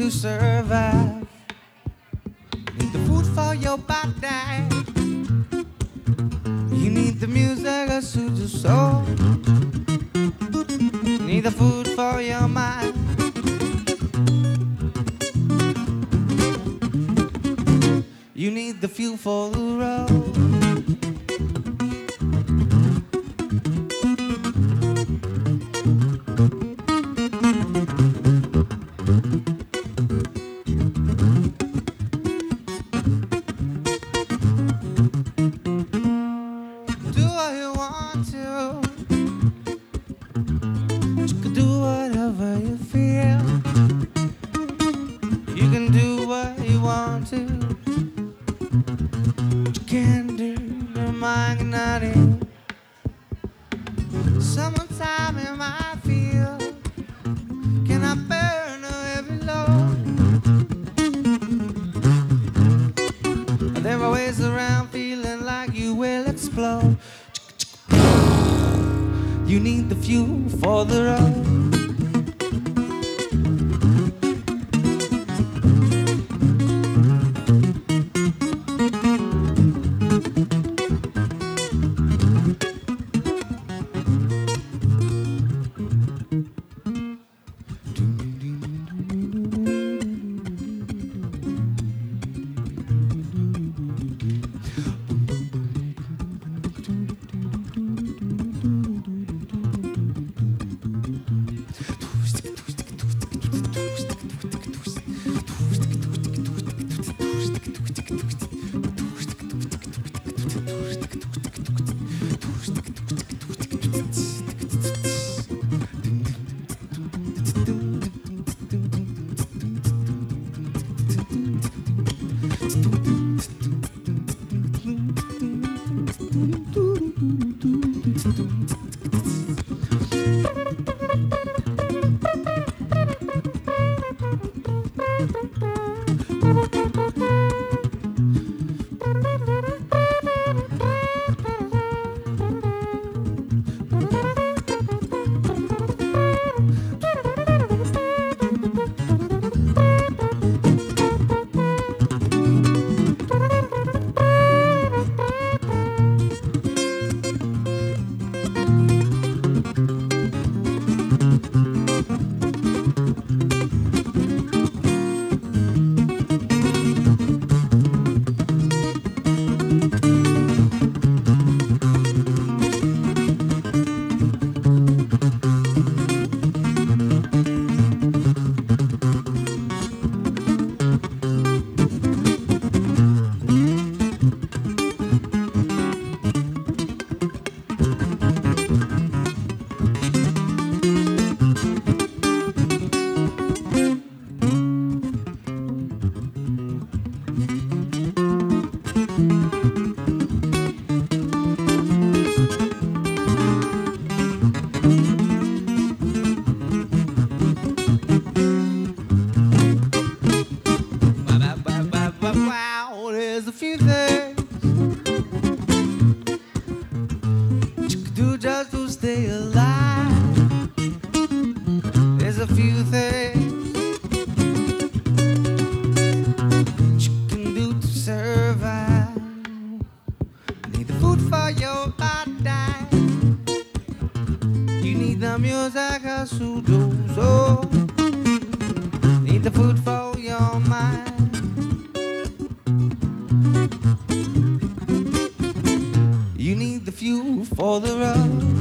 to survive. Need the food for your body. You need the music to soothe your soul. Need the food for your mind. You need the fuel for the road. Do what you want to. You can do whatever you feel. You can do what you want to. You can do the mind not in. Summertime in my field. Can I burn a heavy load? There are ways around feeling like you will explode. You need the fuel for the road. Wow, there's a few things you can do just to stay alive. There's a few things you can do to survive. Need the food for your body. You need the music to soothe your soul. Need the food for your mind. You need the fuel for the road.